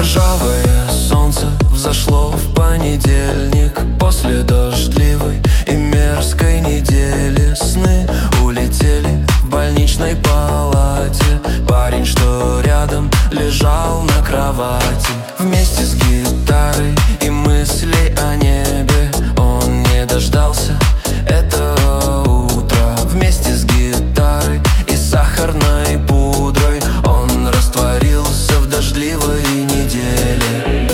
Ржавое солнце взошло в понедельник после дождливой и мерзкой недели. Сны улетели в больничной палате. Парень, что рядом, лежал на кровати. Вместе с гитарой и мыслей о небе он не дождался этого утра. Вместе с гитарой и сахарной пудрой он растворился в дождливой неделе.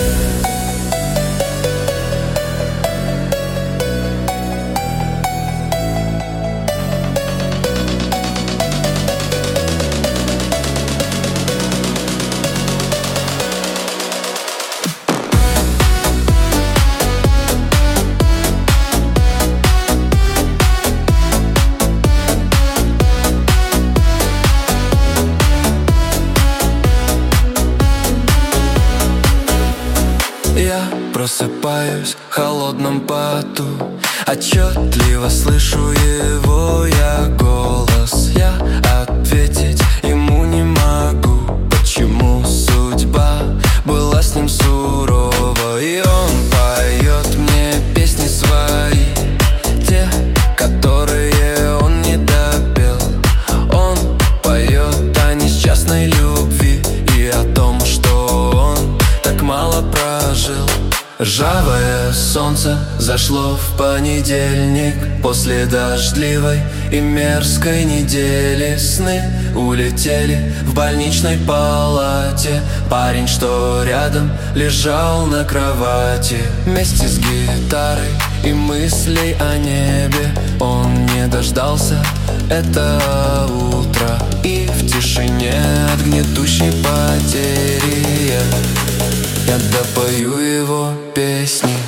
Я просыпаюсь в холодном поту, отчетливо слышу его я голос. Я ответить ему не могу, почему судьба была с ним сурова. И он поет мне песни свои, те, которые он не допел. Он поет о несчастной любви и о том, что он так мало прожил. Ржавое солнце зашло в понедельник после дождливой и мерзкой недели. Сны улетели в больничной палате. Парень, что рядом, лежал на кровати. Вместе с гитарой и мыслей о небе он не дождался этого утра. И в тишине от гнетущей потери я допою его песни.